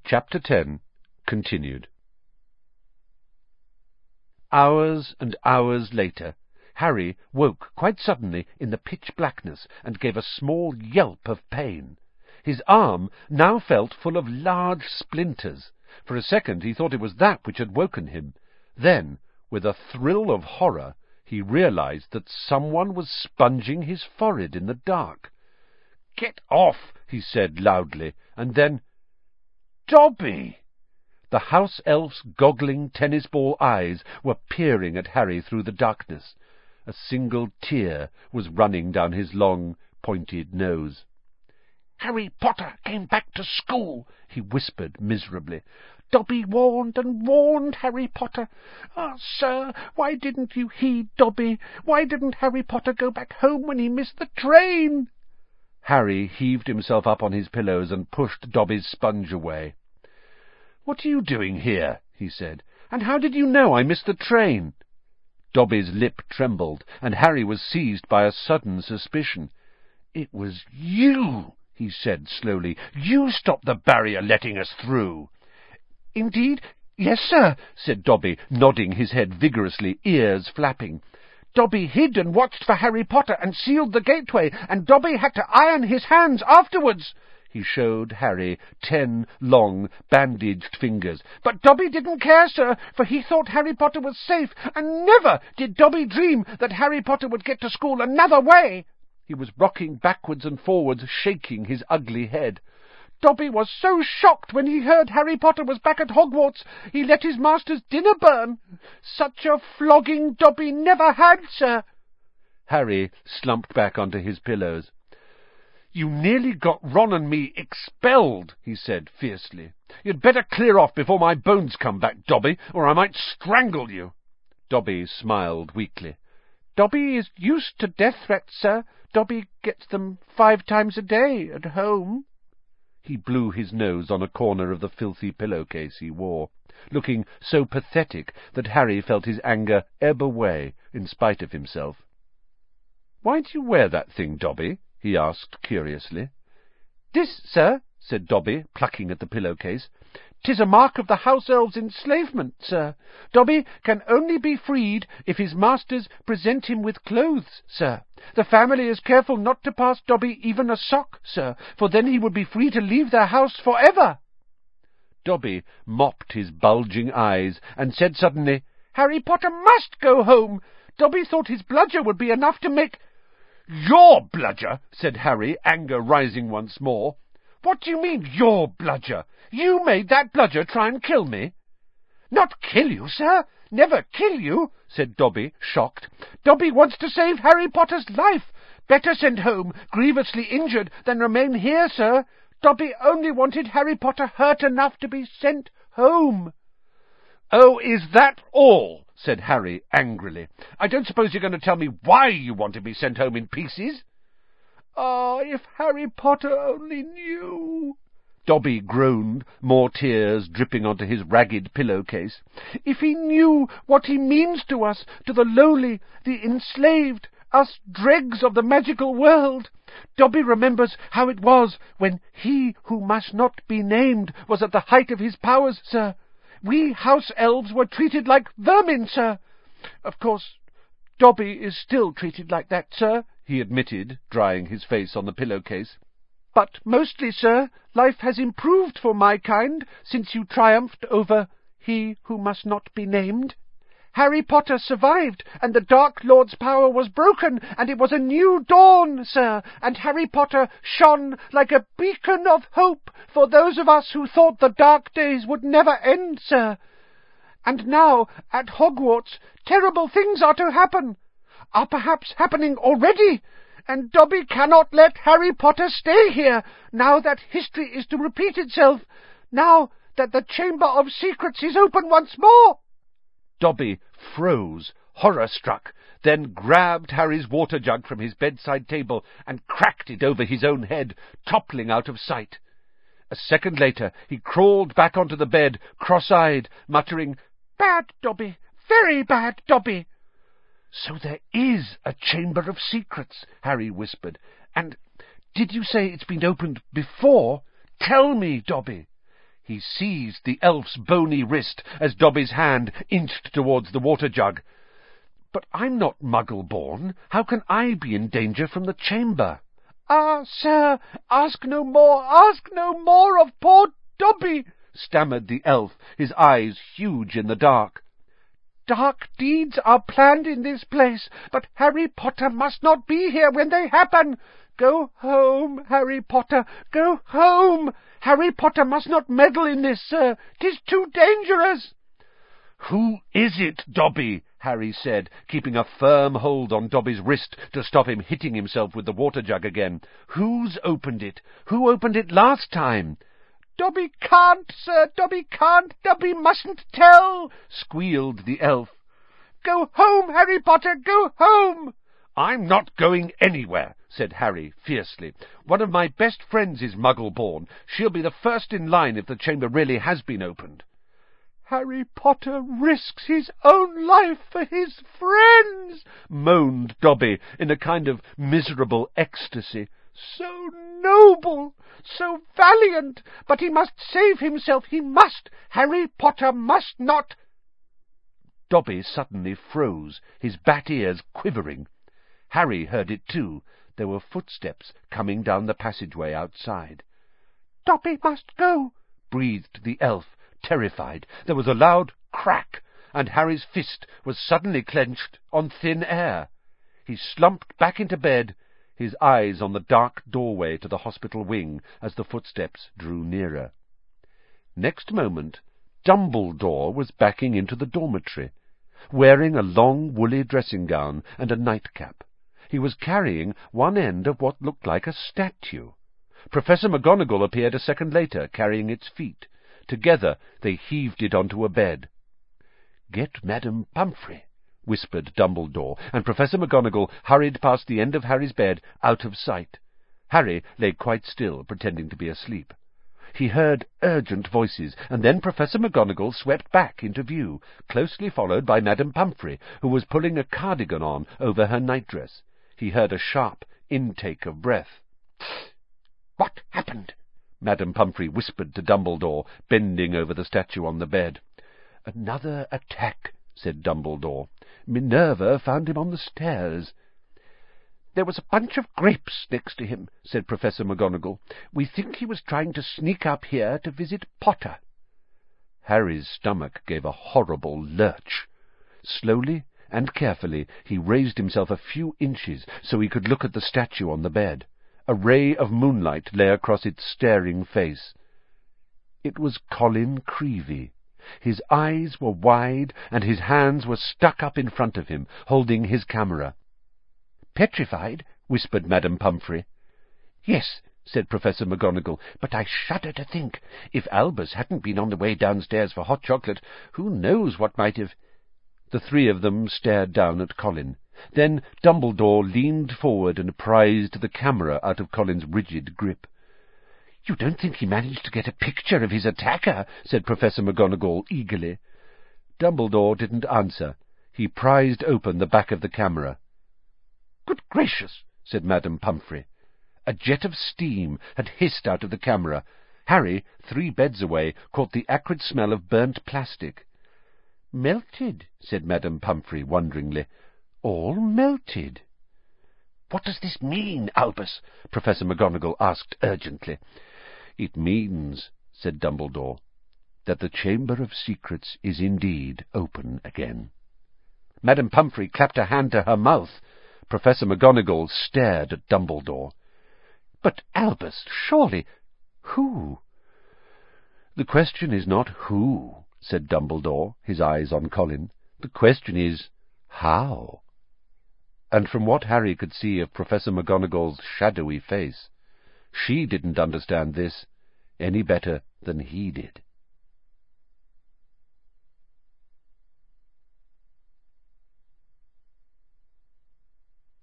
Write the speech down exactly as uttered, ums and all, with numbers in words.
Chapter ten, continued. Hours and hours later, Harry woke quite suddenly in the pitch blackness and gave a small yelp of pain. His arm now felt full of large splinters. For a second he thought it was that which had woken him. Then, with a thrill of horror, he realized that someone was sponging his forehead in the dark. "Get off!" he said loudly, and then, "Dobby!" The house elf's goggling tennis-ball eyes were peering at Harry through the darkness. A single tear was running down his long, pointed nose. "Harry Potter came back to school," he whispered miserably. "Dobby warned and warned Harry Potter. Ah, oh, sir, why didn't you heed Dobby? Why didn't Harry Potter go back home when he missed the train?" Harry heaved himself up on his pillows and pushed Dobby's sponge away. "What are you doing here?" he said. "And how did you know I missed the train?" Dobby's lip trembled, and Harry was seized by a sudden suspicion. "It was you," he said slowly. "You stopped the barrier letting us through." "Indeed, yes, sir," said Dobby, nodding his head vigorously, ears flapping. "Dobby hid and watched for Harry Potter and sealed the gateway, and Dobby had to iron his hands afterwards." He showed Harry ten long, bandaged fingers. "But Dobby didn't care, sir, for he thought Harry Potter was safe, and never did Dobby dream that Harry Potter would get to school another way." He was rocking backwards and forwards, shaking his ugly head. "Dobby was so shocked when he heard Harry Potter was back at Hogwarts, he let his master's dinner burn. Such a flogging Dobby never had, sir." Harry slumped back onto his pillows. "You nearly got Ron and me expelled," he said fiercely. "You'd better clear off before my bones come back, Dobby, or I might strangle you." Dobby smiled weakly. "Dobby is used to death threats, sir. Dobby gets them five times a day at home." He blew his nose on a corner of the filthy pillowcase he wore, looking so pathetic that Harry felt his anger ebb away in spite of himself. "Why do you wear that thing, Dobby?" he asked curiously. "This, sir," said Dobby, plucking at the pillowcase. "'Tis a mark of the house elves' enslavement, sir. Dobby can only be freed if his masters present him with clothes, sir. The family is careful not to pass Dobby even a sock, sir, for then he would be free to leave their house for ever." Dobby mopped his bulging eyes and said suddenly, "Harry Potter must go home. Dobby thought his bludger would be enough to make—" "Your bludger?" said Harry, anger rising once more. "What do you mean, your bludger? You made that bludger try and kill me." "Not kill you, sir. Never kill you," said Dobby, shocked. "Dobby wants to save Harry Potter's life. Better send home, grievously injured, than remain here, sir. Dobby only wanted Harry Potter hurt enough to be sent home." "Oh, is that all?" said Harry angrily. "I don't suppose you're going to tell me why you want to be sent home in pieces?" "Ah, if Harry Potter only knew!" Dobby groaned, more tears dripping onto his ragged pillowcase. "If he knew what he means to us, to the lowly, the enslaved, us dregs of the magical world. Dobby remembers how it was when he who must not be named was at the height of his powers, sir. We house elves were treated like vermin, sir. Of course, Dobby is still treated like that, sir," he admitted, drying his face on the pillowcase. "But mostly, sir, life has improved for my kind since you triumphed over he who must not be named. Harry Potter survived, and the Dark Lord's power was broken, and it was a new dawn, sir, and Harry Potter shone like a beacon of hope for those of us who thought the dark days would never end, sir. And now, at Hogwarts, terrible things are to happen, are perhaps happening already, and Dobby cannot let Harry Potter stay here, now that history is to repeat itself, now that the Chamber of Secrets is open once more." Dobby froze, horror-struck, then grabbed Harry's water jug from his bedside table and cracked it over his own head, toppling out of sight. A second later he crawled back onto the bed, cross-eyed, muttering, "Bad Dobby, very bad Dobby." "So there is a Chamber of Secrets," Harry whispered. "And did you say it's been opened before? Tell me, Dobby." He seized the elf's bony wrist as Dobby's hand inched towards the water-jug. "But I'm not Muggle-born. How can I be in danger from the chamber?" "Ah, sir, ask no more, ask no more of poor Dobby," stammered the elf, his eyes huge in the dark. "Dark deeds are planned in this place, but Harry Potter must not be here when they happen. Go home, Harry Potter, go home. Harry Potter must not meddle in this, sir. 'Tis too dangerous." "Who is it, Dobby?" Harry said, keeping a firm hold on Dobby's wrist to stop him hitting himself with the water-jug again. "Who's opened it? Who opened it last time?" "Dobby can't, sir, Dobby can't. Dobby mustn't tell," squealed the elf. "Go home, Harry Potter, go home." "I'm not going anywhere," said Harry fiercely. "One of my best friends is Muggle-born. She'll be the first in line if the chamber really has been opened." "Harry Potter risks his own life for his friends," moaned Dobby in a kind of miserable ecstasy. "So noble, so valiant, but he must save himself, he must. Harry Potter must not." Dobby suddenly froze, his bat ears quivering. Harry heard it too. There were footsteps coming down the passageway outside. "Dobby must go," breathed the elf, terrified. There was a loud crack, and Harry's fist was suddenly clenched on thin air. He slumped back into bed, his eyes on the dark doorway to the hospital wing as the footsteps drew nearer. Next moment, Dumbledore was backing into the dormitory, wearing a long woolly dressing-gown and a nightcap. He was carrying one end of what looked like a statue. Professor McGonagall appeared a second later, carrying its feet. Together they heaved it onto a bed. "Get Madame Pomfrey," whispered Dumbledore, and Professor McGonagall hurried past the end of Harry's bed, out of sight. Harry lay quite still, pretending to be asleep. He heard urgent voices, and then Professor McGonagall swept back into view, closely followed by Madame Pomfrey, who was pulling a cardigan on over her nightdress. He heard a sharp intake of breath. "What happened?" Madame Pomfrey whispered to Dumbledore, bending over the statue on the bed. "Another attack," said Dumbledore. "Minerva found him on the stairs." "There was a bunch of grapes next to him," said Professor McGonagall. "We think he was trying to sneak up here to visit Potter." Harry's stomach gave a horrible lurch. Slowly and carefully he raised himself a few inches so he could look at the statue on the bed. A ray of moonlight lay across its staring face. It was Colin Creevey. His eyes were wide, and his hands were stuck up in front of him, holding his camera. "Petrified?" whispered Madame Pomfrey. "Yes," said Professor McGonagall, "but I shudder to think, if Albus hadn't been on the way downstairs for hot chocolate, who knows what might have—" The three of them stared down at Colin. Then Dumbledore leaned forward and prized the camera out of Colin's rigid grip. "You don't think he managed to get a picture of his attacker?" said Professor McGonagall eagerly. Dumbledore didn't answer. He prized open the back of the camera. "Good gracious!" said Madame Pomfrey. A jet of steam had hissed out of the camera. Harry, three beds away, caught the acrid smell of burnt plastic. "Melted," said Madame Pomfrey wonderingly. "All melted." "What does this mean, Albus?" Professor McGonagall asked urgently. "It means," said Dumbledore, "that the Chamber of Secrets is indeed open again." Madame Pomfrey clapped a hand to her mouth. Professor McGonagall stared at Dumbledore. "But, Albus, surely— who?" "The question is not who," said Dumbledore, his eyes on Colin. "The question is how." And from what Harry could see of Professor McGonagall's shadowy face, she didn't understand this any better than he did.